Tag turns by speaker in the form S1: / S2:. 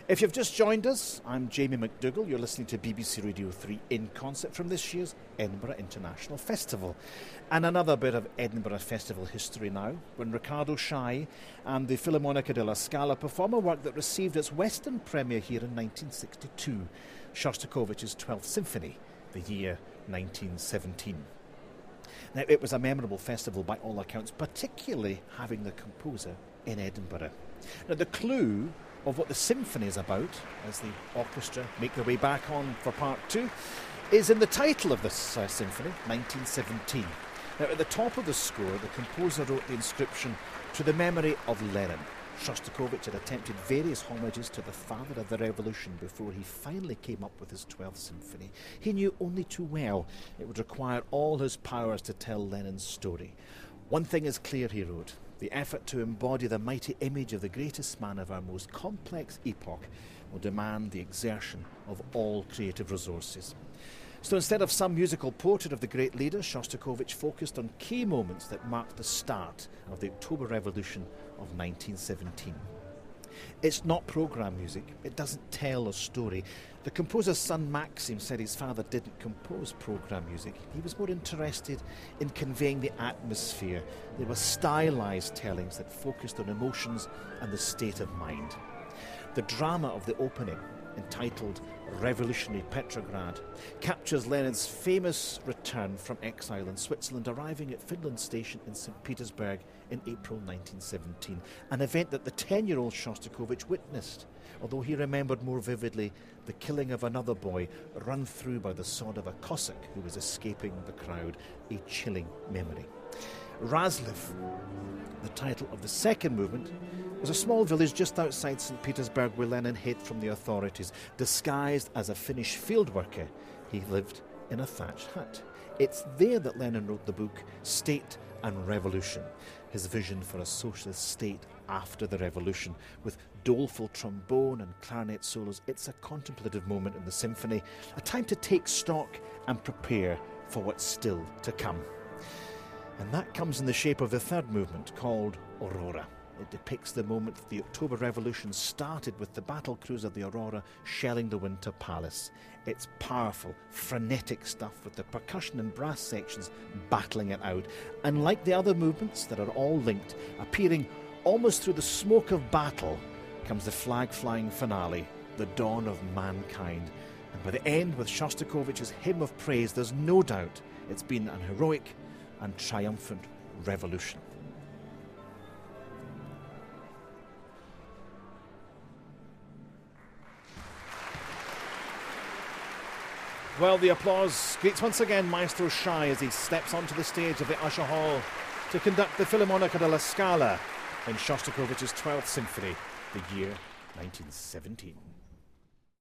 S1: If you've just joined us, I'm Jamie McDougall. You're listening to BBC Radio 3 in concert from this year's Edinburgh International Festival. And another bit of Edinburgh Festival history now, when Riccardo Schai and the Filarmonica della Scala perform a work that received its Western premiere here in 1962, Shostakovich's 12th Symphony, the year 1917. Now, it was a memorable festival by all accounts, particularly having the composer in Edinburgh. Now, the clue of what the symphony is about, as the orchestra make their way back on for part two, is in the title of this symphony, 1917. Now, at the top of the score, the composer wrote the inscription, "To the memory of Lenin." Shostakovich had attempted various homages to the father of the revolution before he finally came up with his 12th symphony. He knew only too well it would require all his powers to tell Lenin's story. "One thing is clear," he wrote, "the effort to embody the mighty image of the greatest man of our most complex epoch will demand the exertion of all creative resources." So instead of some musical portrait of the great leader, Shostakovich focused on key moments that marked the start of the October Revolution of 1917. It's not programme music. It doesn't tell a story. The composer's son Maxim said his father didn't compose programme music. He was more interested in conveying the atmosphere. They were stylised tellings that focused on emotions and the state of mind. The drama of the opening, entitled Revolutionary Petrograd, captures Lenin's famous return from exile in Switzerland, arriving at Finland Station in St. Petersburg in April 1917, an event that the 10-year-old Shostakovich witnessed, although he remembered more vividly the killing of another boy run through by the sword of a Cossack who was escaping the crowd, a chilling memory. Razliv, the title of the second movement, was a small village just outside St. Petersburg where Lenin hid from the authorities. Disguised as a Finnish field worker, he lived in a thatched hut. It's there that Lenin wrote the book State and Revolution, his vision for a socialist state after the revolution. With doleful trombone and clarinet solos, it's a contemplative moment in the symphony, a time to take stock and prepare for what's still to come. And that comes in the shape of the third movement, called Aurora. It depicts the moment that the October Revolution started with the battle cruiser the Aurora shelling the Winter Palace. It's powerful, frenetic stuff with the percussion and brass sections battling it out. And like the other movements that are all linked, appearing almost through the smoke of battle, comes the flag-flying finale, the dawn of mankind. And by the end, with Shostakovich's hymn of praise, there's no doubt it's been an heroic and triumphant revolution. Well, the applause greets once again Maestro Schai as he steps onto the stage of the Usher Hall to conduct the Filarmonica della Scala in Shostakovich's 12th Symphony, the year 1917.